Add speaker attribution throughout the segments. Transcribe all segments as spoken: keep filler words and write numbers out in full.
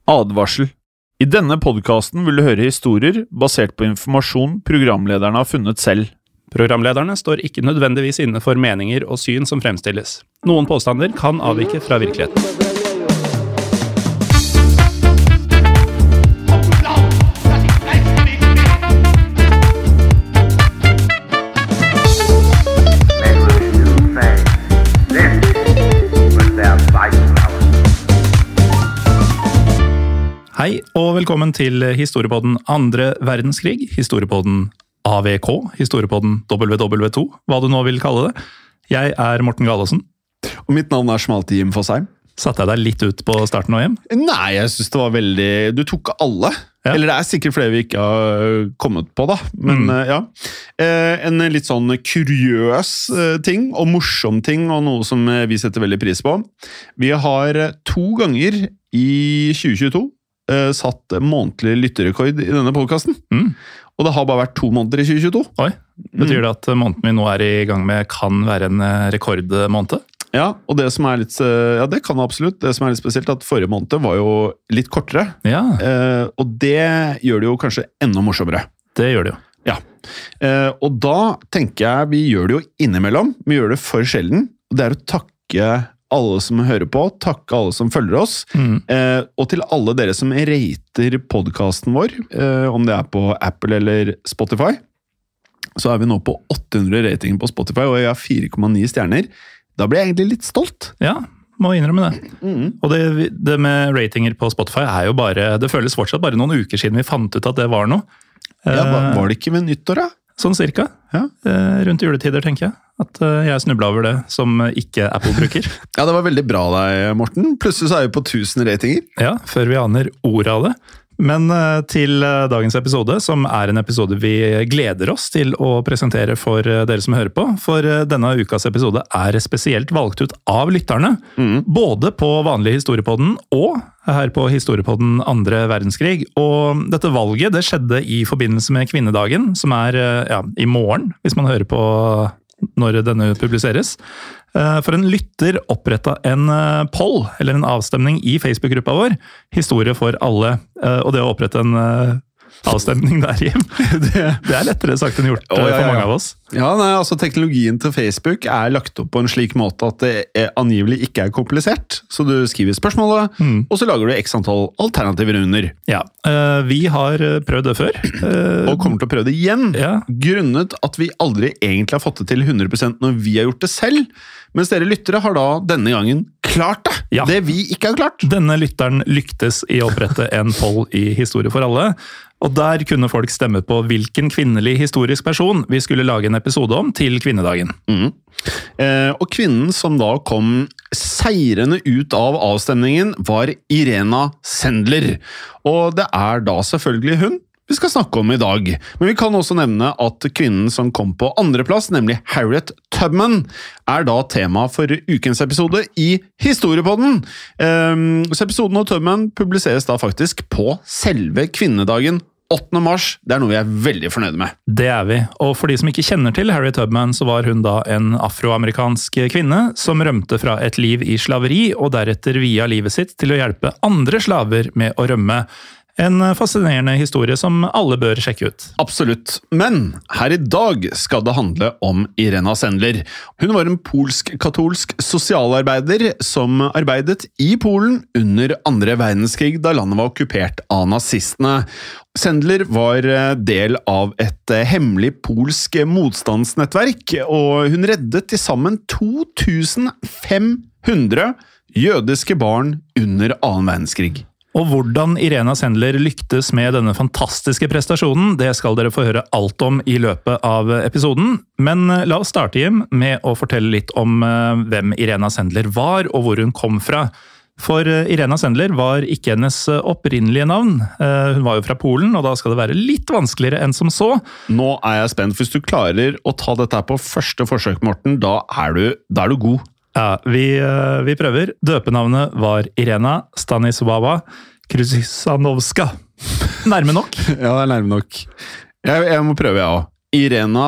Speaker 1: Advarsel. I denne podcasten vil du høre historier basert på informasjon programlederne har funnet selv.
Speaker 2: Programlederne står ikke nødvendigvis inne for meninger og syn som fremstilles. Noen påstander kan avvike fra virkeligheten. Hei og velkommen til Historiepodden andre verdenskrig, Historiepodden A V K, Historiepodden W W to, hva du nå vil kalle det. Jeg er Morten Galesen.
Speaker 1: Og mitt navn er Smalte Jim Fosheim.
Speaker 2: Satte jeg deg litt ut på starten og hjem?
Speaker 1: Nei, jeg synes det var veldig... Du tok alle. Ja. Eller det er sikkert flere vi ikke har kommet på da. Men mm. ja, en litt sånn kuriøs ting, og morsom ting, og noe som vi setter veldig pris på. Vi har to ganger i tjue tjueto satt månedlig lytterekord i denne podcasten. Mm. Og det har bare vært to måneder i tjue tjueto.
Speaker 2: Oi, betyr det at måneden vi nå er i gang med kan være en rekordmåned?
Speaker 1: Ja, og det som er litt, ja det kan absolutt, det som er litt spesielt at forrige måned var jo litt kortere. Ja. Eh, og det gjør det jo kanskje enda morsommere.
Speaker 2: Det gjør det jo.
Speaker 1: Ja, eh, og da tenker jeg vi gjør det jo innimellom, vi gjør det for sjelden, og det er å takke alle som hører på, takke alle som følger oss, mm. eh, og til alle dere som rater podcasten vår, eh, om det er på Apple eller Spotify, så er vi nå på åtte hundre ratinger på Spotify, og jeg har fire komma ni stjerner. Da blir jeg egentlig litt stolt.
Speaker 2: Ja, må innrømme det. Mm. Og det, det med ratinger på Spotify er jo bare, det føles fortsatt bare noen uker siden vi fant ut at det var noe.
Speaker 1: Ja, var, var det ikke ved nyttår da?
Speaker 2: Sånn cirka. Ja. Rundt juletider, tenker jeg. At jeg snublet over det som ikke Apple bruker.
Speaker 1: Ja, det var veldig bra deg, Morten. Plutselig så er vi på tusen ratinger.
Speaker 2: Ja, før vi aner ordet av det. Men til dagens episode, som er en episode vi gleder oss til å presentere for dere som hører på. For denne ukas episode er spesielt valgt ut av lytterne. Mm. Både på vanlig Historiepodden og her på Historiepodden andre verdenskrig. Og dette valget det skjedde i forbindelse med kvinnedagen, som er ja, i morgen, hvis man hører på når denne publiseres. For en lytter opprettet en poll, eller en avstemning i Facebook-gruppa vår, Historie for alle, og det å opprette en avstemning der, Jim, det, det er lettere sagt enn gjort oh, ja, ja. For mange av oss. Ja, nei, altså teknologien til Facebook er lagt opp på en slik måte at det er, angivelig ikke er komplisert, så du skriver spørsmålet, mm. og så lager du x antall alternativer under. Ja, uh, vi har prøvd det før. Uh, og kommer til å prøve det igjen, ja. Grunnet at vi aldri egentlig har fått det til hundre prosent når vi har gjort det selv, mens dere lyttere har da denne gangen klart det, ja. Det vi ikke har klart. Denne lytteren lyktes i å opprette en poll i Historie for alle, og der kunne folk stemme på hvilken kvinnelig historisk person vi skulle lage en episode om til kvinnedagen. Mm. Eh, og kvinnen som da kom seirende ut av avstemningen var Irena Sendler. Og det er da selvfølgelig hun vi skal snakke om i dag. Men vi kan også nevne at kvinnen som kom på andreplass, nemlig Harriet Tubman, er da tema for ukens episode i Historiepodden. Um, så episoden av Tubman publiseres da faktisk på selve kvinnedagen åttende mars. Det er noe vi er veldig fornøyde med. Det er vi. Og for de som ikke kjenner til Harriet Tubman, så var hun da en afroamerikansk kvinne som rømte fra et liv i slaveri, og deretter via livet sitt til å hjelpe andre slaver med å rømme. En fascinerende historie som alle bør sjekke ut. Absolutt. Men her i dag skal det handle om Irena Sendler. Hun var en polsk-katolsk sosialarbeider som arbeidet i Polen under andre verdenskrig da landet var okkupert av nazistene. Sendler var del av et hemmelig polsk motstandsnettverk, og hun reddet til sammen to tusen fem hundre jødiske barn under annen verdenskrig. Og hvordan Irena Sendler lyktes med denne fantastiske prestasjonen, det skal dere få høre alt om i løpet av episoden. Men la oss starte, Jim, med å fortelle litt om hvem Irena Sendler var, og hvor hun kom fra. For Irena Sendler var ikke hennes opprinnelige navn. Hun var jo fra Polen, og da skal det være litt vanskeligere enn som så. Nå er jeg spent. Hvis du klarer å ta dette på første forsøk, Morten, da er du, da er du god. Ja, vi, vi prøver. Døpenavnet var Irena Stanisława Krzyżanowska. Nærme nok? Ja, det er nærme nok. Jeg, jeg må prøve, jeg også. Irena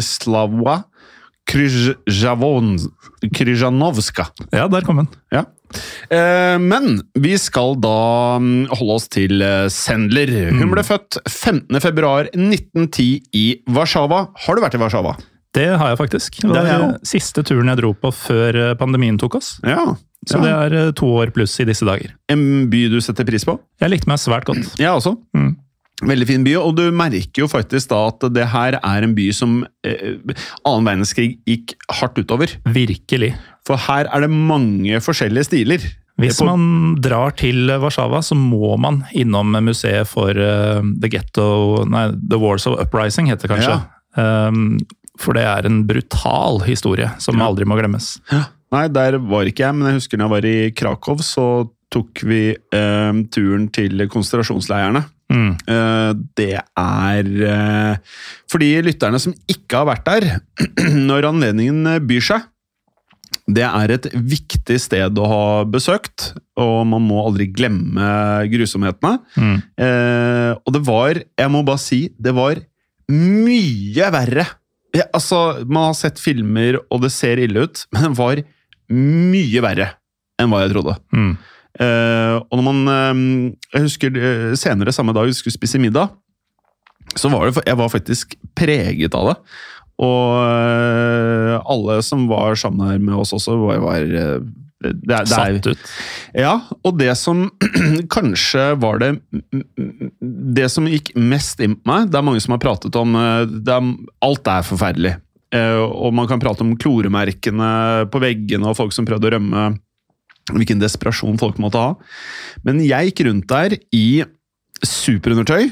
Speaker 2: Stanisława Krzyżanowska. Ja, der kom den. Ja.
Speaker 1: Eh, men vi skal da holde oss til Sendler. Hun ble født femtende februar nitten ti i Warszawa. Har du vært i Warszawa?
Speaker 2: Det har jeg faktisk. Det var det siste turen jeg dro på før pandemien tok oss.
Speaker 1: Ja.
Speaker 2: Så ja. Det er to år pluss i disse dager.
Speaker 1: En by du setter pris på?
Speaker 2: Jeg likte meg svært godt.
Speaker 1: Jeg også. Mm. Veldig fin by, og du merker jo faktisk da at det her er en by som eh, annen verdenskrig gikk hardt utover.
Speaker 2: Virkelig.
Speaker 1: For her er det mange forskjellige stiler.
Speaker 2: Hvis man drar til Warszawa, så må man innom museet for uh, The Ghetto, nei, The Wars of Uprising heter det kanskje. Ja. Um, for det er en brutal historie som ja. aldri må glemmes.
Speaker 1: Ja. Nei, der var ikke jeg, men jeg husker når jeg var i Krakow, så tok vi eh, turen til konsentrasjonsleirene. Mm. Eh, det er eh, for de lytterne som ikke har vært der, når anledningen byr seg, det er et viktig sted å ha besøkt, og man må aldri glemme grusomhetene. Mm. Eh, og det var, jeg må bare si, det var mye verre. Ja, altså, man har sett filmer, og det ser ille ut, men det var mye verre enn hva jeg trodde. Mm. Uh, og når man, uh, jeg husker uh, senere samme dag vi skulle spise middag, så var det, jeg var faktisk preget av det. Og uh, alle som var sammen her med oss også, var, var uh, det, det er,
Speaker 2: satt ut.
Speaker 1: Ja, og det som kanskje var det det som gikk mest inn på meg, det er mange som har pratet om uh, det er, alt er forferdelig. Uh, og man kan prate om kloremerkene på veggene og folk som prøvde å rømme, hvilken desperasjon folk måtte ha. Men jeg gikk rundt der i superundertøy,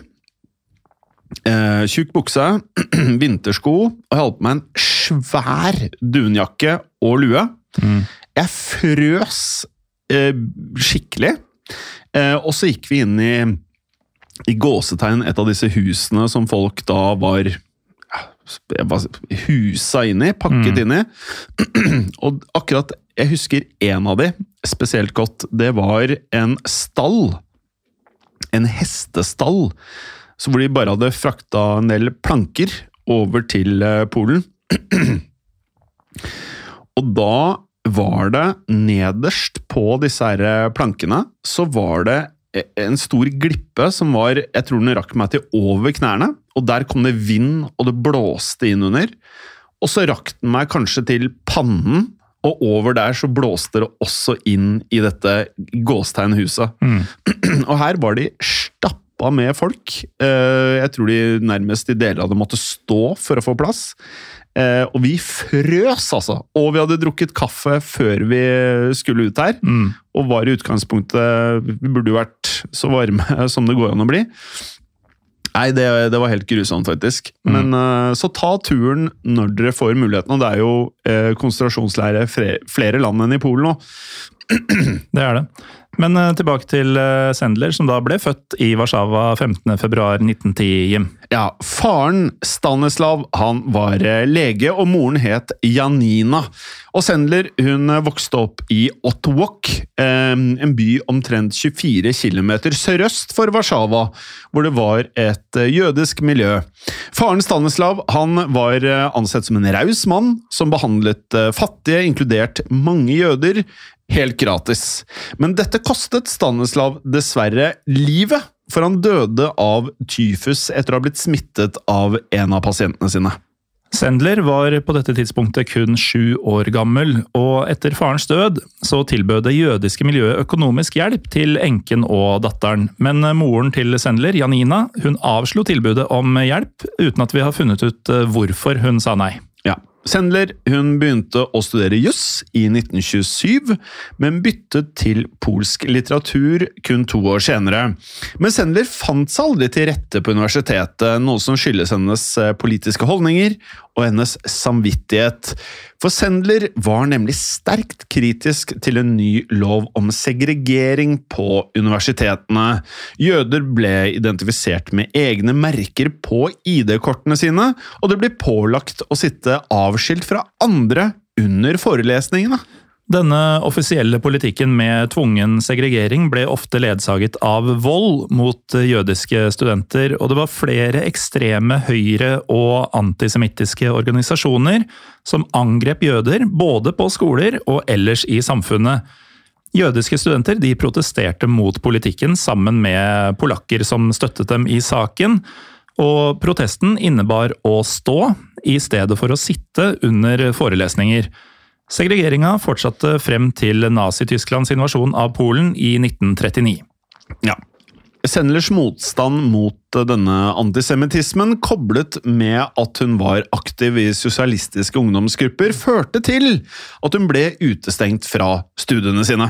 Speaker 1: uh, tjukk bukse, vintersko, og jeg holdt på med en svær dunjakke og lue. Mm. Jeg frøs uh, skikkelig, uh, og så gikk vi inn i, i gåsetegn et av disse husene som folk da var jeg var husa inn i, pakket mm. inn i. Og akkurat, jeg husker en av de spesielt godt, det var en stall, en hestestall, så hvor de bare hadde frakta en del planker over til Polen. Og da var det nederst på disse her plankene, så var det en stor glippe som var, jeg tror den rakk meg til over knærne, og der kom det vind, og det blåste inn under, og så rakk den meg kanskje til pannen, og over der så blåste det også inn i dette gåstegnhuset. Mm. Og her var de stappa med folk, jeg tror de nærmest i deler av det måtte stå for å få plass, og vi frøs altså, og vi hadde drukket kaffe før vi skulle ut her, mm. og var i utgangspunktet, vi burde jo vært så varme som det går an å bli. Nei, det, det var helt grusomt faktisk. Mm. Men uh, så ta turen når dere får muligheten, og det er jo uh, konsentrasjonsleire flere land enn i Polen nå.
Speaker 2: Det er det. Men uh, tilbake til uh, Sendler, som da ble født i Warszawa femtende februar nitten ti, Jim.
Speaker 1: Ja, faren Stanislav, han var uh, lege, og moren het Janina. Og Sendler, hun uh, vokste opp i Otwock, uh, en by omtrent tjuefire kilometer sørøst for Warszawa, hvor det var et uh, jødisk miljø. Faren Stanislav, han var uh, ansett som en raus mann, som behandlet uh, fattige, inkludert mange jøder, helt gratis. Men dette kostet Stanislav dessverre livet, for han døde av tyfus etter å ha blitt smittet av en av pasientene sine.
Speaker 2: Sendler var på dette tidspunktet kun sju år gammel, og etter farens død så tilbød det jødiske miljøet økonomisk hjelp til enken og datteren. Men moren til Sendler, Janina, hun avslo tilbudet om hjelp, uten at vi har funnet ut hvorfor hun sa nei.
Speaker 1: Ja. Sendler, hun begynte å studere juss i nitten tjuesyv, men byttet til polsk litteratur kun to år senere. Men Sendler fant seg aldri til rette på universitetet, noe som skyldes hennes politiske holdninger og hennes samvittighet. For Sendler var nemlig sterkt kritisk til en ny lov om segregering på universitetene. Jøder ble identifisert med egne merker på I D-kortene sine, og det ble pålagt å sitte avskilt fra andre under forelesningene.
Speaker 2: Denne offisielle politikken med tvungen segregering ble ofte ledsaget av vold mot jødiske studenter, og det var flere ekstreme høyre- og antisemittiske organisasjoner som angrep jøder både på skoler og ellers i samfunnet. Jødiske studenter de protesterte mot politikken sammen med polakker som støttet dem i saken, og protesten innebar å stå i stedet for å sitte under forelesninger. Segregeringa fortsatte frem til Nazi-Tysklands invasjon av Polen i nitten trettini.
Speaker 1: Ja. Sendlers motstand mot denne antisemittismen, koblet med at hun var aktiv i sosialistiske ungdomsgrupper, førte til at hun ble utestengt fra studiene sine.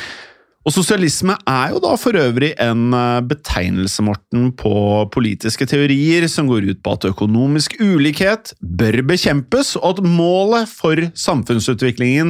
Speaker 1: Og sosialisme er jo da for øvrig en betegnelse, Morten, på politiske teorier som går ut på at økonomisk ulikhet bør bekjempes, og at målet for samfunnsutviklingen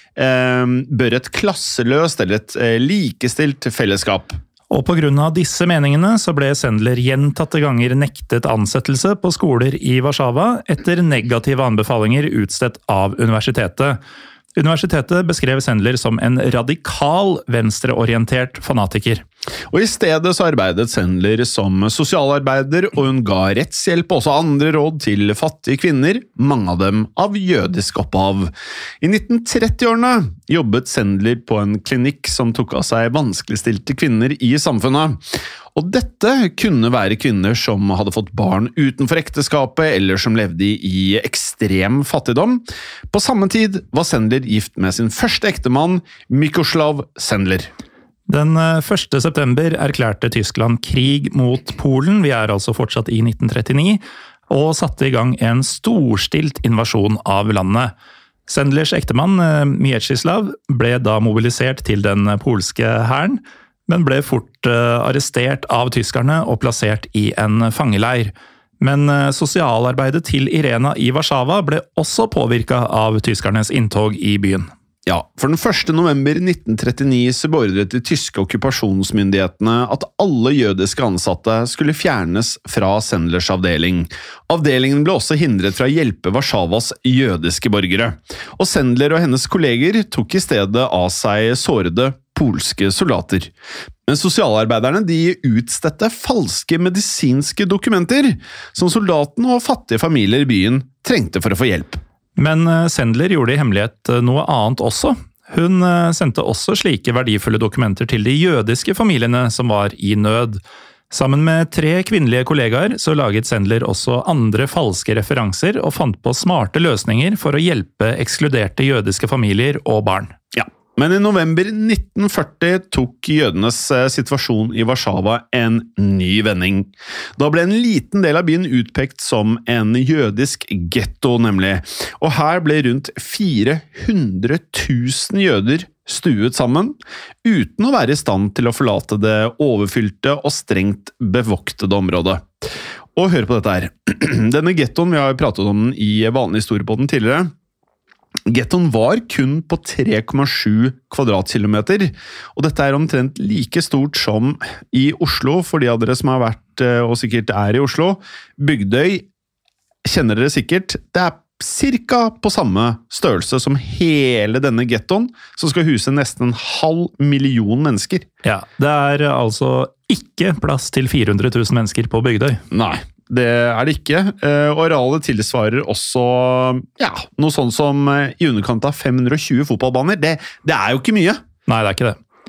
Speaker 1: eh, bør et klasseløst eller et eh, likestilt fellesskap.
Speaker 2: Og på grunn av disse meningene så ble Sendler gjentatte ganger nektet ansettelse på skoler i Warszawa etter negative anbefalinger utstedt av universitetet. Universitetet beskrev Sendler som en radikal venstreorientert fanatiker. Og i stedet så arbeidet Sendler som sosialarbeider, og hun ga rettshjelp og også andre råd til fattige kvinner, mange av dem av jødisk opphav. I nitten tretti-årene jobbet Sendler på en klinikk som tok av seg vanskeligstilte kvinner i samfunnet. Og dette kunne være kvinner som hadde fått barn utenfor ekteskapet, eller som levde i ekstrem fattigdom. På samme tid var Sendler gift med sin første ektemann, Mikoslav Sendler. Den første september erklærte Tyskland krig mot Polen, vi er altså fortsatt i nitten trettini, og satte i gang en storstilt invasjon av landet. Sendlers ektemann, Mieczysław, ble da mobilisert til den polske hæren, men ble fort arrestert av tyskerne og plassert i en fangeleir. Men sosialarbeidet til Irena i Warszawa ble også påvirket av tyskernes inntog i byen.
Speaker 1: Ja, for den første november nitten trettini så beordret de tyske okkupasjonsmyndighetene at alle jødiske ansatte skulle fjernes fra Sendlers avdeling. Avdelingen ble også hindret fra å hjelpe Warszawas jødiske borgere. Og Sendler og hennes kolleger tok i stedet av seg sårede polske soldater. Men sosialarbeiderne de utstedte falske medisinske dokumenter som soldatene og fattige familier i byen trengte for å få hjelp.
Speaker 2: Men Sendler gjorde i hemmelighet noe annet også. Hun sendte også slike verdifulle dokumenter til de jødiske familiene som var i nød. Sammen med tre kvinnelige kollegaer så laget Sendler også andre falske referanser og fant på smarte løsninger for å hjelpe ekskluderte jødiske familier og barn.
Speaker 1: Ja. Men i november nitten førti tok jødenes situasjon i Warszawa en ny vending. Da ble en liten del av byen utpekt som en jødisk ghetto, nemlig. Og her ble rundt fire hundre tusen jøder stuet sammen, uten å være i stand til å forlate det overfylte og strengt bevoktede området. Og hør på dette her. Denne ghettoen, vi har pratet om den i vanlig historie på den tidligere, Ghettoen var kun på tre komma sju kvadratkilometer, og dette er omtrent like stort som i Oslo, for de av dere som har vært og sikkert er i Oslo. Bygdøy kjenner dere sikkert. Det er cirka på samme størrelse som hele denne ghettoen, som skal huse nesten en halv million mennesker.
Speaker 2: Ja, det er altså ikke plass til fire hundre tusen mennesker på Bygdøy.
Speaker 1: Nei. Det er det ikke, og arealet tilsvarer også ja, noe sånn som i underkant av fem hundre og tjue fotballbaner. Det, det er jo ikke mye.
Speaker 2: Nei, det er ikke det.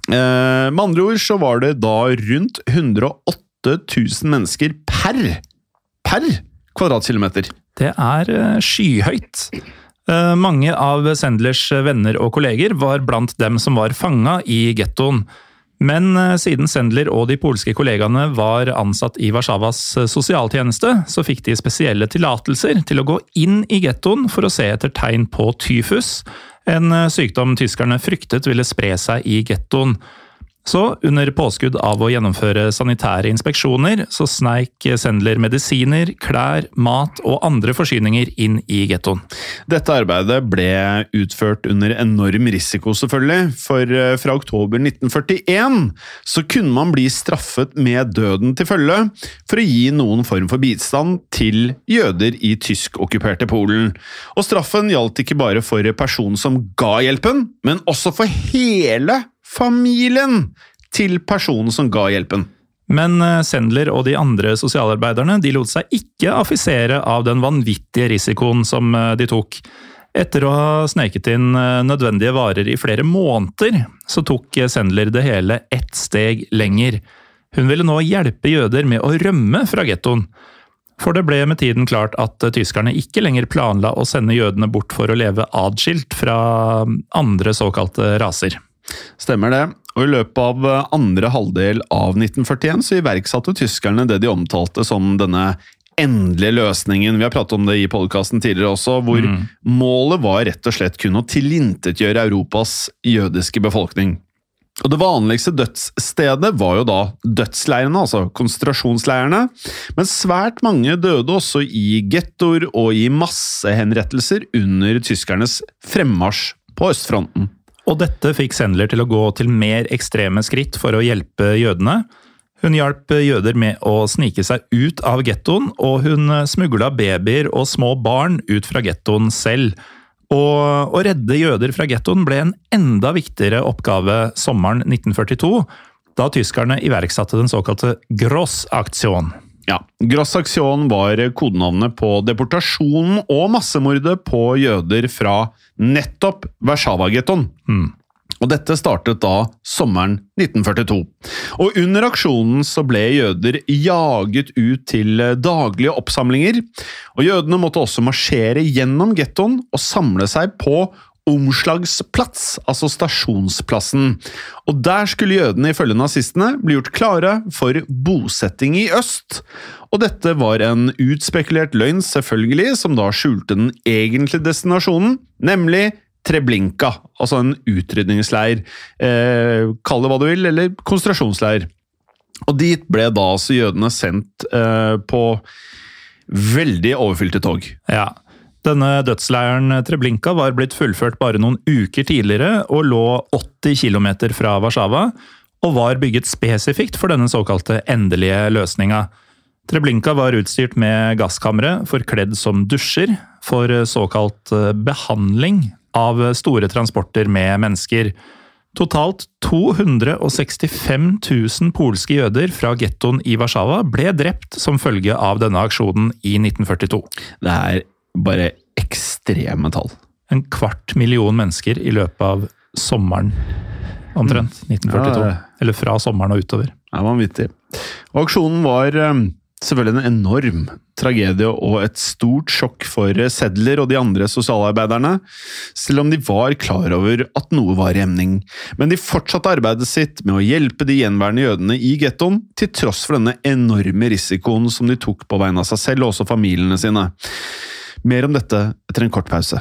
Speaker 1: Med andre ord så var det da rundt hundre og åtte tusen mennesker per, per kvadratkilometer.
Speaker 2: Det er skyhøyt. Mange av Sendlers venner og kolleger var blant dem som var fanget i ghettoen. Men siden Sendler og de polske kollegaene var ansatt i Warszawas sosialtjeneste, så fikk de spesielle tillatelser til å gå inn i ghettoen for å se etter tegn på tyfus, en sykdom tyskerne fryktet ville spre seg i ghettoen. Så under påskudd av å gjennomføre sanitære inspeksjoner, så sneik Sendler medisiner, klær, mat og andre forsyninger inn i ghettoen.
Speaker 1: Dette arbeidet ble utført under enorm risiko selvfølgelig, for fra oktober nitten førtien så kunne man bli straffet med døden til følge for å gi noen form for bistand til jøder i tysk-okkuperte Polen. Og straffen gjaldt ikke bare for personen som ga hjelpen, men også for hele familien til personen som ga hjelpen.
Speaker 2: Men Sendler og de andre sosialarbeiderne de lot seg ikke affisere av den vanvittige risikoen som de tok. Etter å ha sneket inn nødvendige varer i flere måneder, så tok Sendler det hele ett steg lenger. Hun ville nå hjelpe jøder med å rømme fra gettoen. For det ble med tiden klart at tyskerne ikke lenger planla å sende jødene bort for å leve adskilt fra andre såkalte raser.
Speaker 1: Stemmer det, og i løpet av andre halvdel av nitten førtien så iverksatte tyskerne det de omtalte som denne endelige løsningen. Vi har pratet om det i podcasten tidligere også, hvor mm. målet var rett og slett kun å tilintetgjøre Europas jødiske befolkning. Og det vanligste dødsstedet var jo da dødsleirene, altså konsentrasjonsleirene, men svært mange døde også i gettoer og i massehenrettelser under tyskernes fremmarsj på østfronten.
Speaker 2: Og dette fikk Sendler til å gå til mer ekstreme skritt for å hjelpe jødene. Hun hjalp jøder med å snike seg ut av gettoen, og hun smugla babyer og små barn ut fra gettoen selv. Og å redde jøder fra gettoen ble en enda viktigere oppgave sommeren nitten førtito, da tyskerne iverksatte den såkalte Grossaktion.
Speaker 1: Ja, Grossaktion var kodenavnet på deportasjonen og massemordet på jøder fra nettopp Warszawa-gettoen. Mm. Og dette startet da sommeren nitten førtito. Og under aksjonen så ble jøder jaget ut til daglige oppsamlinger, og jødene måtte også marsjere gjennom gettoen og samle seg på omslagsplats, altså stasjonsplassen. Og der skulle jødene ifølge nazistene bli gjort klare for bosetting i øst. Og dette var en utspekulert løgn selvfølgelig, som da skjulte den egentlige destinasjonen, nemlig Treblinka, altså en utrydningsleir, eh, kall det hva du vil, eller konsentrasjonsleir. Og dit ble da altså jødene sendt eh, på veldig overfylte tog.
Speaker 2: Ja, denne dødsleiren Treblinka var blitt fullført bare noen uker tidligere og lå åtti kilometer fra Warszawa, og var bygget spesifikt for denne såkalte endelige løsninga. Treblinka var utstyrt med gasskamre, forkledd som dusjer, for såkalt behandling av store transporter med mennesker. Totalt to hundre sekstifem tusen polske jøder fra gettoen i Warszawa ble drept som følge av denne aksjonen i nitten førtito.
Speaker 1: Det er bare ekstreme tall.
Speaker 2: En kvart million mennesker i løpet av sommeren, omtrent, nitten førtito. Ja, eller fra sommeren og utover.
Speaker 1: Det er vanvittig. Og aksjonen var selvfølgelig en enorm tragedie og et stort sjokk for Sendler og de andre sosialarbeiderne, selv om de var klar over at noe var i emning. Men de fortsatte arbeidet sitt med å hjelpe de gjenværende jødene i gettoen, til tross for denne enorme risikoen som de tok på vegne av seg selv og også familiene sine. Mer om dette etter en kort pause.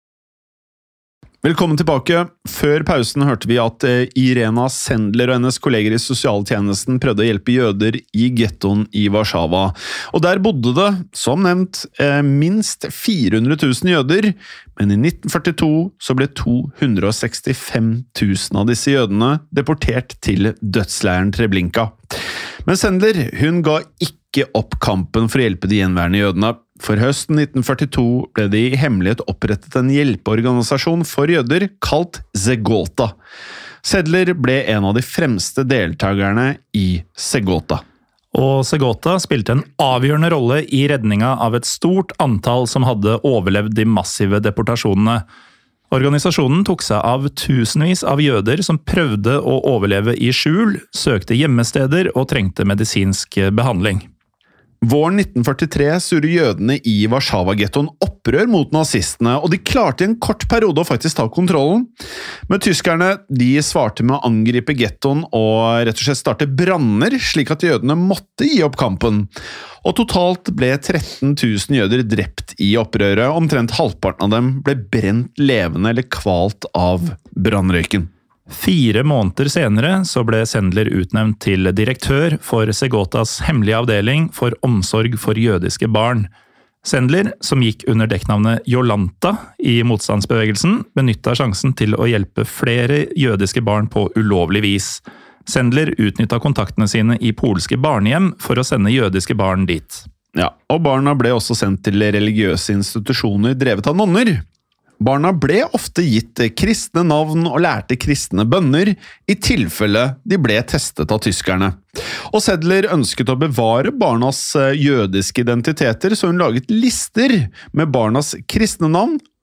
Speaker 1: Velkommen tilbake. Før pausen hørte vi at Irena Sendler og hennes kolleger i sosialtjenesten prøvde å hjelpe jøder i gettoen i Warszawa. Og der bodde det, som nevnt, minst fire hundre tusen jøder, men i nitten førtito så ble to hundre sekstifem tusen av disse jødene deportert til dødsleiren Treblinka. Men Sendler, hun ga ikke opp kampen for å hjelpe de gjenværende jødene. For høsten nitten førtito ble det i hemmelighet opprettet en hjelpeorganisasjon for jøder kalt Zegota. Sendler ble en av de fremste deltakerne i Zegota.
Speaker 2: Og Zegota spilte en avgjørende rolle i redninga av et stort antall som hadde overlevd de massive deportasjonene. Organisasjonen tok seg av tusenvis av jøder som prøvde å overleve i skjul, søkte gjemmesteder og trengte medisinsk behandling.
Speaker 1: Våren nitten førtitre gjorde jødene i Warszawa-gettoen opprør mot nazistene, og de klarte i en kort periode å faktisk ta kontrollen. Men tyskerne de svarte med å angripe gettoen og rett og slett starte branner, slik at jødene måtte gi opp kampen. Og totalt ble tretten tusen jøder drept i opprøret, omtrent halvparten av dem ble brent levende eller kvalt av brannrøyken.
Speaker 2: Fire måneder senere så ble Sendler utnevnt til direktør for Zegotas hemmelige avdeling for omsorg for jødiske barn. Sendler, som gikk under dekknavnet Jolanta i motstandsbevegelsen, benyttet sjansen til å hjelpe flere jødiske barn på ulovlig vis. Sendler utnyttet kontaktene sine i polske barnehjem for å sende jødiske barn dit.
Speaker 1: Ja, og barna ble også sendt til religiøse institusjoner drevet av nonner. Barna ble ofte gitt kristne navn og lærte kristne bønner, i tilfelle de ble testet av tyskerne. Og Sendler ønsket å bevare barnas jødiske identiteter, så hun laget lister med barnas kristne navn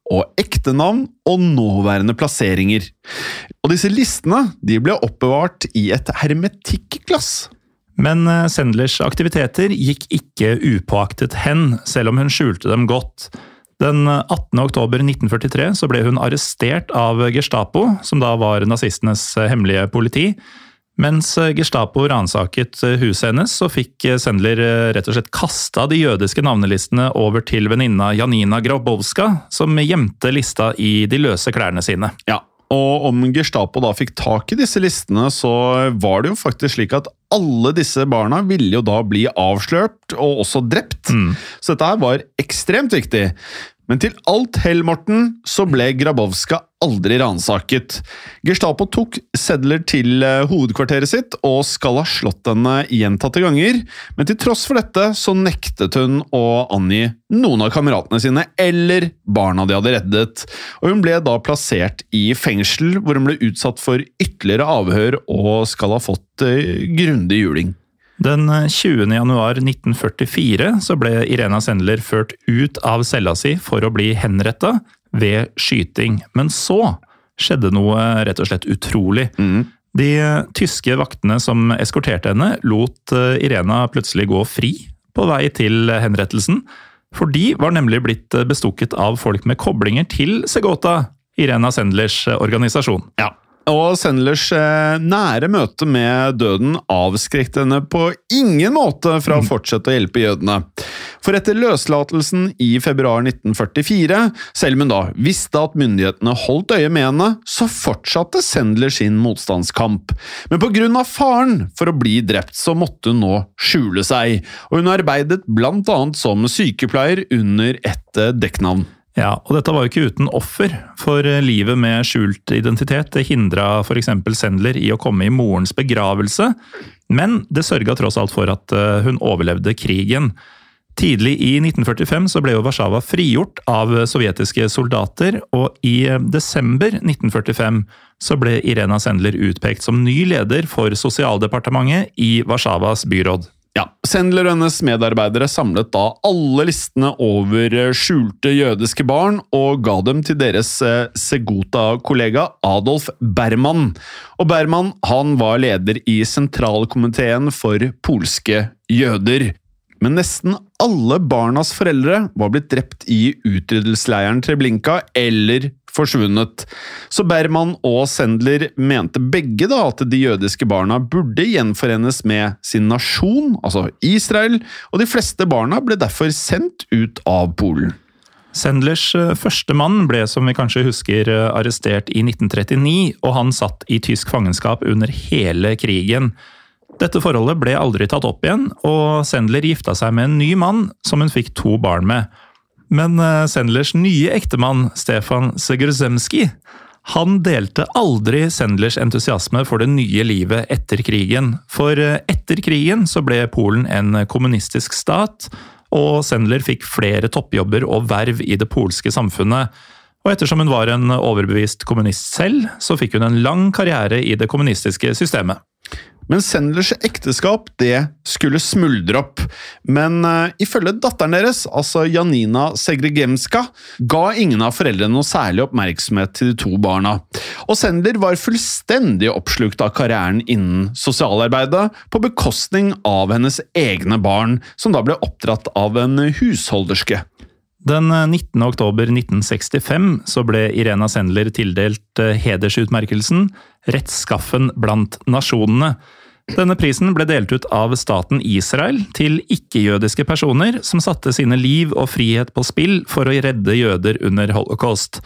Speaker 1: og ektenavn og nåværende plasseringer. Og disse listene de ble oppbevart i et hermetikkglass.
Speaker 2: Men Sendlers aktiviteter gikk ikke upåaktet hen, selv om hun skjulte dem godt. Den attende oktober nitten førtitre så ble hun arrestert av Gestapo, som da var nazistenes hemmelige politi. Mens Gestapo ransaket huset hennes, så fikk Sendler rett og slett kastet de jødiske navnelistene over til venninna Janina Grabowska, som gjemte lista i de løse klærne sine.
Speaker 1: Ja, og om Gestapo da fikk tak i disse listene, så var det jo faktisk slik at alle disse barna ville jo da bli avslørt og også drept. Mm. Så dette her var ekstremt viktig. Men til alt hell, Morten, så ble Grabowska aldri ransaket. Gestapo tok Sendler til hovedkvarteret sitt og skal ha slått henne gjentatte ganger, men til tross for dette så nektet hun å angi noen av kameratene sine eller barna de hadde reddet, og hun ble da plassert i fengsel hvor hun ble utsatt for ytterligere avhør og skal ha fått uh, grundig juling.
Speaker 2: Den tjuende januar nitten førtifire så ble Irena Sendler ført ut av cella si for å bli henrettet ved skyting. Men så skjedde noe rett og slett utrolig. Mm. De tyske vaktene som eskorterte henne lot Irena plutselig gå fri på vei til henrettelsen, for de var nemlig blitt bestukket av folk med koblinger til Segota, Irena Sendlers organisasjon.
Speaker 1: Ja. Og Sendlers nære møte med døden avskrekte henne på ingen måte fra å fortsette å hjelpe jødene. For etter løslatelsen i februar nitten førtifire, selv om hun da visste at myndighetene holdt øye med henne, så fortsatte Sendler sin motstandskamp. Men på grunn av faren for å bli drept så måtte hun nå skjule seg, og hun arbeidet blant annet som sykepleier under et dekknavn.
Speaker 2: Ja, og dette var jo ikke uten offer, for livet med skjult identitet det hindret for eksempel Sendler i å komme i morens begravelse, men det sørget tross alt for at hun overlevde krigen. Tidlig i nitten førtifem så ble jo Warszawa frigjort av sovjetiske soldater, og i desember nitten førtifem så ble Irena Sendler utpekt som ny leder for sosialdepartementet i Warszawas byråd.
Speaker 1: Ja, Sendler og hennes medarbeidere samlet da alle listene over skjulte jødiske barn og ga dem til deres Segota-kollega Adolf Berman. Og Berman, han var leder i sentralkomiteen for polske jøder. Men nesten alle barnas foreldre var blitt drept i utryddelsesleiren Treblinka eller forsvunnet. Så Berman og Sendler mente begge da at de jødiske barna burde gjenforenes med sin nasjon, altså Israel, og de fleste barna ble derfor sendt ut av Polen.
Speaker 2: Sendlers første mann ble, som vi kanskje husker, arrestert i nitten trettini, og han satt i tysk fangenskap under hele krigen. Dette forholdet ble aldri tatt opp igjen, og Sendler gifta seg med en ny mann som hun fikk to barn med. Men Sendlers nye ektemann, Stefan Segerzemski, han delte aldri Sendlers entusiasme for det nye livet etter krigen. For etter krigen så ble Polen en kommunistisk stat, og Sendler fikk flere toppjobber og verv i det polske samfunnet. Og ettersom hun var en overbevist kommunist selv, så fikk hun en lang karriere i det kommunistiske systemet.
Speaker 1: Men Sendlers ekteskap, det skulle smuldre opp. Men uh, ifølge datteren deres, altså Janina Segregemska, ga ingen av foreldrene noe særlig oppmerksomhet til de to barna. Og Sendler var fullstendig oppslukt av karrieren innen sosialarbeidet, på bekostning av hennes egne barn, som da ble oppdratt av en husholderske.
Speaker 2: Den nittende oktober nitten sekstifem så ble Irena Sendler tildelt hedersutmerkelsen Rettskaffen blant nasjonene. Denne prisen ble delt ut av staten Israel til ikke-jødiske personer som satte sine liv og frihet på spill for å redde jøder under holocaust.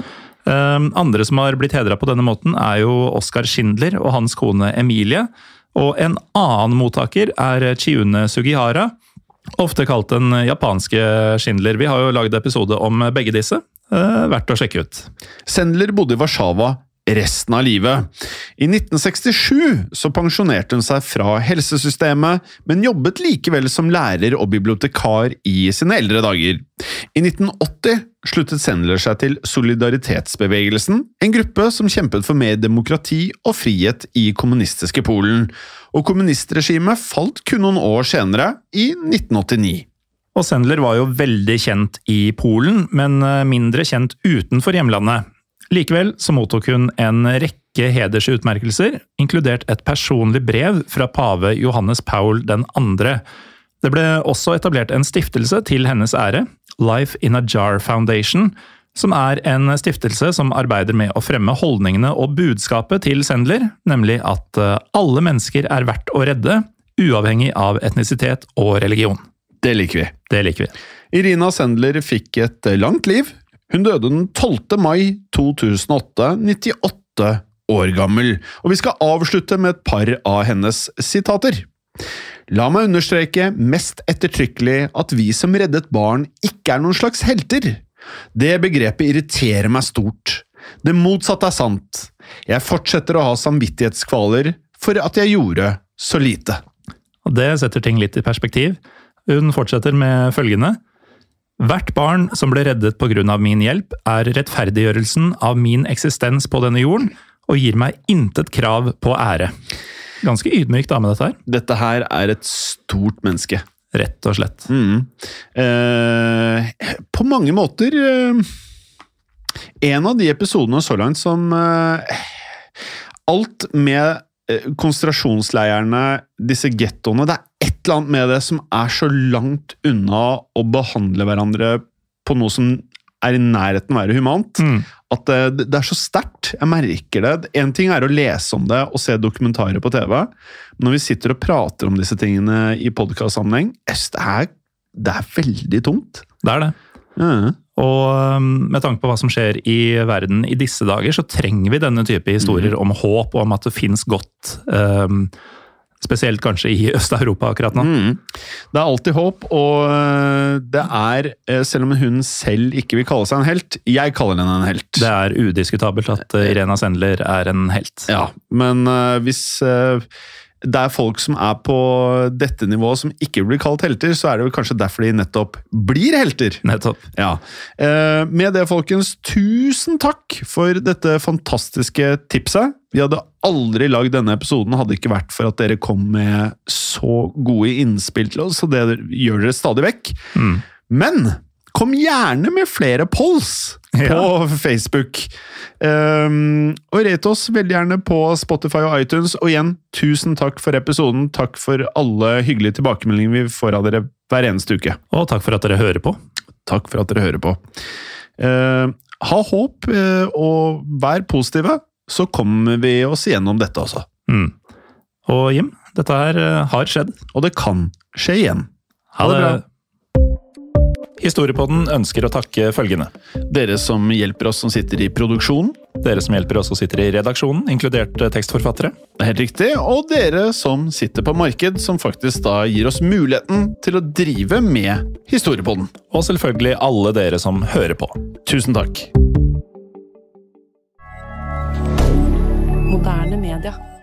Speaker 2: Andre som har blitt hedret på denne måten er jo Oskar Schindler og hans kone Emilie, og en annen mottaker er Chiune Sugihara, ofte kalt den japanske Schindler. Vi har jo laget episode om begge disse. Eh, verdt å sjekke ut.
Speaker 1: Sendler bodde i Warszawa resten av livet. I nitten sekstisju så pensjonerte hun seg fra helsesystemet, men jobbet likevel som lærer og bibliotekar i sine eldre dager. I nitten åtti sluttet Sendler seg til Solidaritetsbevegelsen, en gruppe som kjempet for mer demokrati og frihet i kommunistiske Polen, og kommunistregimet falt kun noen år senere, i nitten åttini.
Speaker 2: Og Sendler var jo veldig kjent i Polen, men mindre kjent utenfor hjemlandet. Likevel så mottok hun en rekke hedersutmerkelser, inkludert et personlig brev fra pave Johannes Paul den andre. Det ble også etablert en stiftelse til hennes ære, Life in a Jar Foundation, som er en stiftelse som arbeider med å fremme holdningene og budskapet til Sendler, nemlig at alle mennesker er verdt å redde, uavhengig av etnisitet og religion.
Speaker 1: Det liker vi.
Speaker 2: Det liker vi.
Speaker 1: Irina Sendler fikk et langt liv. Hun døde den tolvte mai to tusen og åtte, nittiåtte år gammel, og vi skal avslutte med et par av hennes sitater. La meg understreke mest ettertrykkelig at vi som reddet barn ikke er noen slags helter. Det begrepet irriterer meg stort. Det motsatte er sant. Jeg fortsetter å ha samvittighetskvaler for at jeg gjorde så lite.
Speaker 2: Og det setter ting litt i perspektiv. Hun fortsetter med følgende. Hvert barn som ble reddet på grunn av min hjelp er rettferdiggjørelsen av min eksistens på denne jorden, og gir meg intet krav på ære. Ganske ydmykt dame dette her.
Speaker 1: Dette her er et stort menneske.
Speaker 2: Rett og slett.
Speaker 1: Mm. Eh, på mange måter eh, en av de episodene så langt som eh, alt med eh, konsentrasjonsleirene, disse gettoene, det er et eller annet med det som er så langt unna å behandle hverandre på noe som er i nærheten å være humant, mm. at det, det er så sterkt. Jeg merker det. En ting er å lese om det og se dokumentarer på T V, men når vi sitter og prater om disse tingene i podcast-sammenheng, det er, det er veldig tungt.
Speaker 2: Det er det.
Speaker 1: Mm.
Speaker 2: Og med tanke på hva som skjer i verden i disse dager, så trenger vi denne type historier mm. om håp, og om at det finnes godt, um, spesielt kanskje i Øst-Europa akkurat nå.
Speaker 1: Mm. Det er alltid håp, og det er, selv om hun selv ikke vil kalle seg en helt, jeg kaller henne en helt.
Speaker 2: Det er udiskutabelt at Irina Sendler er en helt.
Speaker 1: Ja, men uh, hvis uh, det er folk som er på dette nivået som ikke blir kalt helter, så er det vel kanskje derfor de nettopp blir helter.
Speaker 2: Nettopp.
Speaker 1: Ja. Uh, med det, folkens, tusen takk for dette fantastiske tipset. Vi hadde aldri lagd denne episoden, hadde ikke vært for at dere kom med så gode innspill til oss, så det gjør dere stadig vekk.
Speaker 2: Mm.
Speaker 1: Men kom gjerne med flere polls på ja. Facebook. Um, og rate oss veldig gjerne på Spotify og iTunes. Og igjen, tusen takk for episoden. Takk for alle hyggelige tilbakemeldinger vi får av dere hver eneste uke.
Speaker 2: Og takk for at dere hører på.
Speaker 1: Takk for at dere hører på. Uh, ha håp, uh, og vær positive. Så kommer vi oss igjennom dette også.
Speaker 2: Mm. Og Jim, dette her har skjedd.
Speaker 1: Og det kan skje igjen.
Speaker 2: Ha det bra. Historiepodden ønsker å takke følgende.
Speaker 1: Dere som hjelper oss som sitter i produksjonen.
Speaker 2: Dere som hjelper oss som sitter i redaksjonen, inkludert tekstforfattere.
Speaker 1: Det er helt riktig. Og dere som sitter på marked, som faktisk da gir oss muligheten til å drive med Historiepodden.
Speaker 2: Og selvfølgelig alle dere som hører på.
Speaker 1: Tusen takk.
Speaker 3: Moderne media.